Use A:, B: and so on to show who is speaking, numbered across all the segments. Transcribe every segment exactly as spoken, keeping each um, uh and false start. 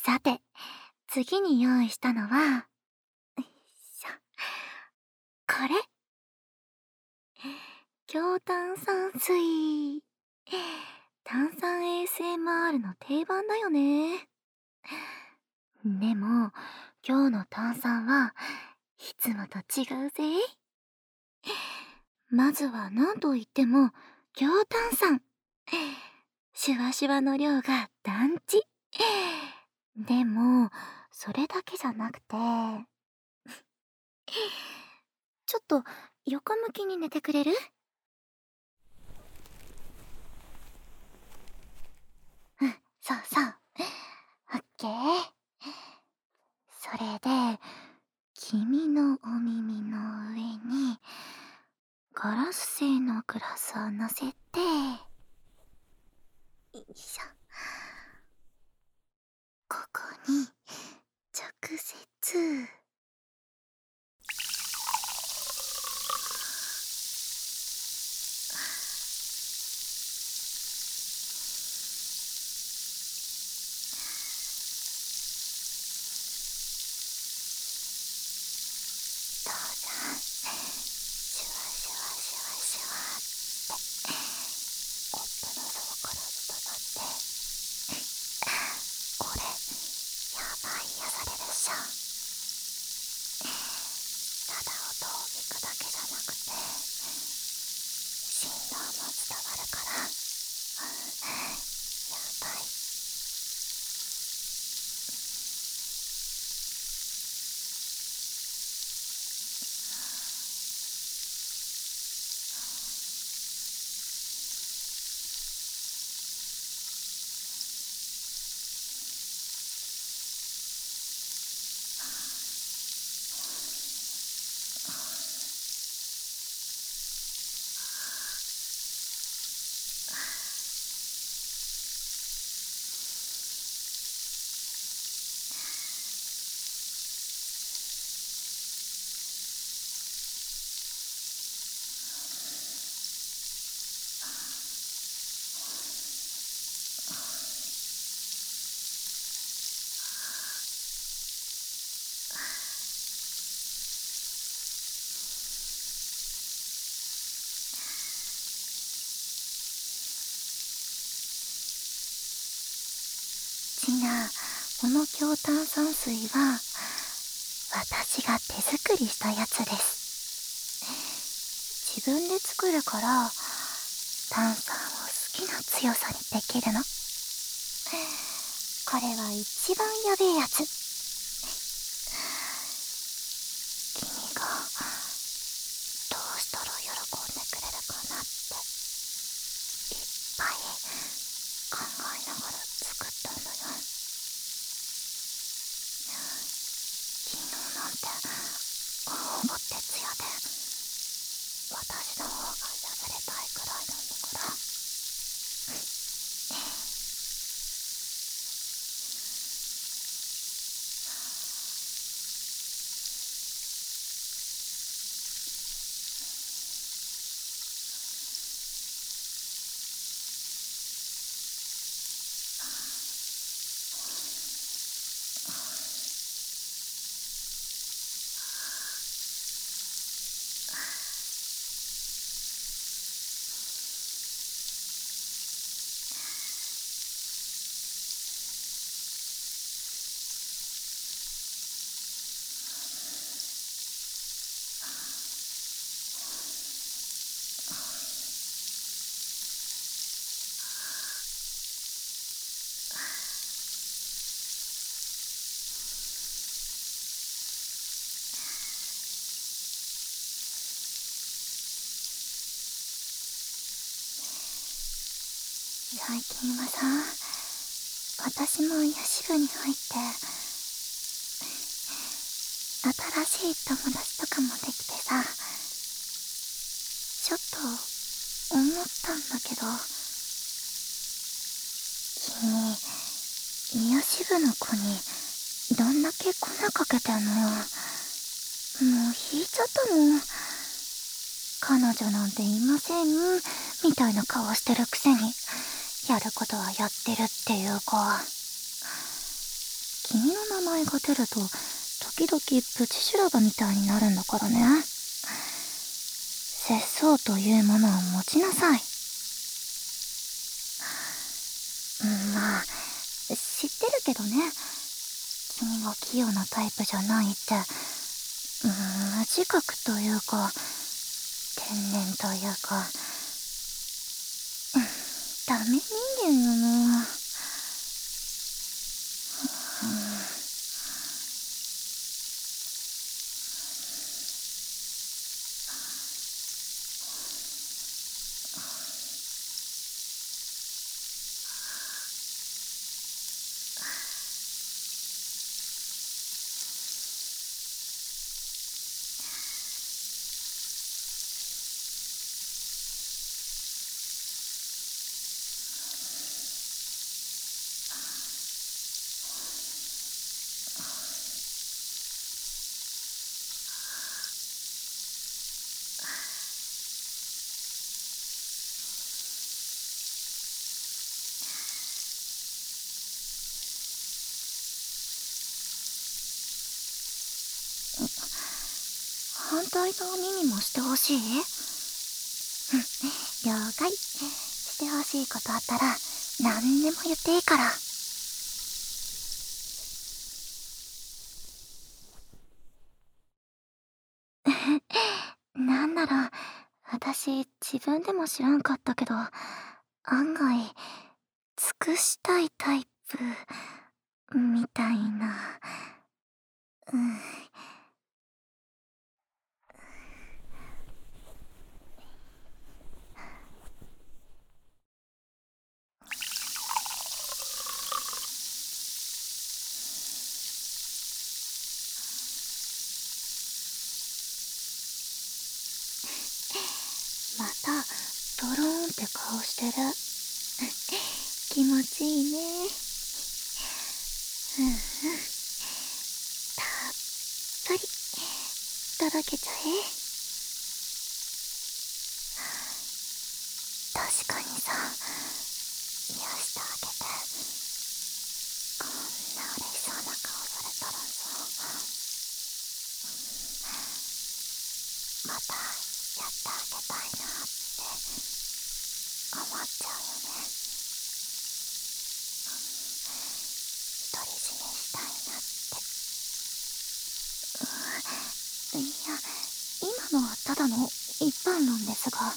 A: さて、次に用意したのは、よいしょ、これ。強炭酸水。炭酸 エーエスエムアール の定番だよね。でも、今日の炭酸はいつもと違うぜ。まずは何と言っても強炭酸。シュワシュワの量が団地。でも、それだけじゃなくて、ちょっと横向きに寝てくれる？うん、そうそう。オッケー。それで、君のお耳の上に、ガラス製のグラスを乗せて、よいしょ。ここに、直接、どうじゃん。シュワシュワシュワシュワって、コップの底から伝わって、これ、やばい癒されるっしょ。ただ音を聞くだけじゃなくて、振動も伝わるから、やばい。ちな、この強炭酸水は、私が手作りしたやつです。自分で作るから、炭酸を好きな強さにできるの。これは一番やべえやつ。君が、どうしたら喜んでくれるかなって、いっぱい考えながら作ったんだよ。昨日なんて、ほぼ徹夜で、私の方が破れたいくらいなんだから。最近はさ、私も癒し部に入って、新しい友達とかもできてさ、ちょっと思ったんだけど、君、癒し部の子にどんだけ粉かけてんのよ。もう引いちゃったもん。彼女なんていませんみたいな顔してるくせに、やることはやってるっていうか。 君の名前が出ると時々プチ修羅場みたいになるんだからね。節操というものを持ちなさい。うん、まあ知ってるけどね、君が器用なタイプじゃないって。うん、無自覚というか天然というか、うん、ダメ人間なの。うん、反対の耳もしてほしい？うん、了解。してほしいことあったら何でも言っていいから。なんだろう、私自分でも知らんかったけど、案外尽くしたいタイプみたいな。うん、またドローンって顔してる。気持ちいいね。うんうん、たっぷり届けちゃえ。確かにさ、癒してあげて、こんな嬉しそうな顔されたらさ、またやってあげたいなって思っちゃうよね。独り占めしたいなって。うん、いや、今のはただの一般論ですが。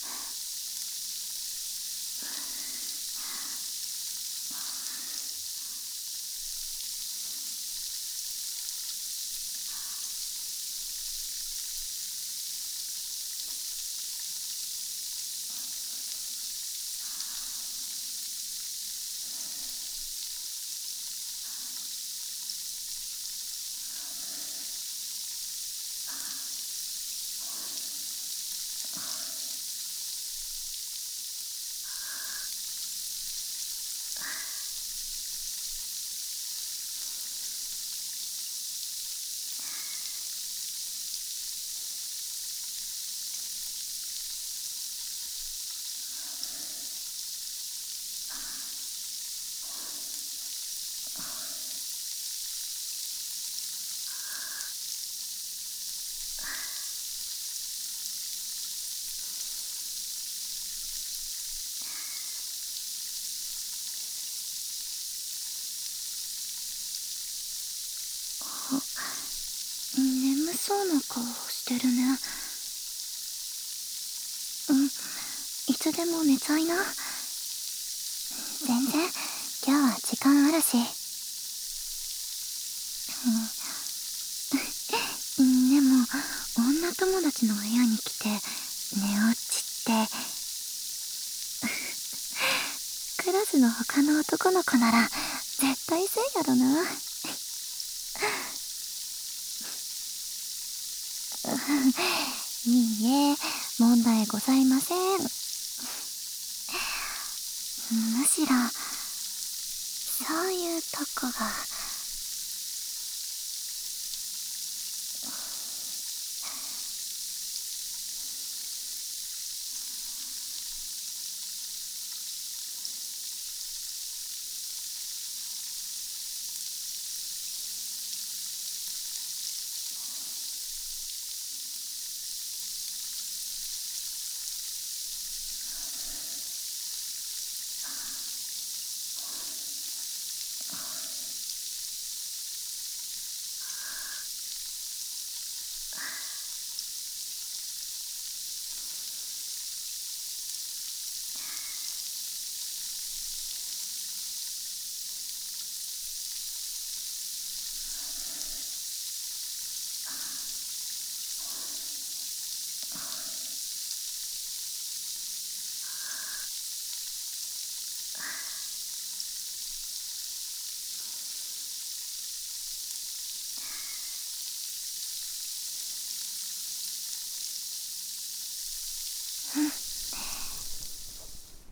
A: 眠そうな顔してるね。うん、いつでも寝ちゃいな。全然今日は時間あるし。うん、でも女友達の部屋に来て寝落ちってクラスの他の男の子なら絶対せいやろな。いいえ、問題ございません。むしろそういうとこが。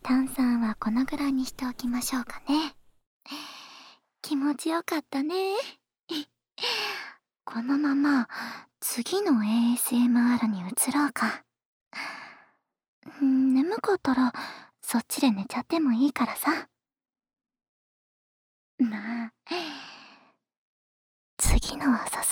A: 炭酸はこのぐらいにしておきましょうかね。気持ちよかったね。このまま次の エーエスエムアール に移ろうか。うん、眠かったらそっちで寝ちゃってもいいからさ。まあ、次のはさ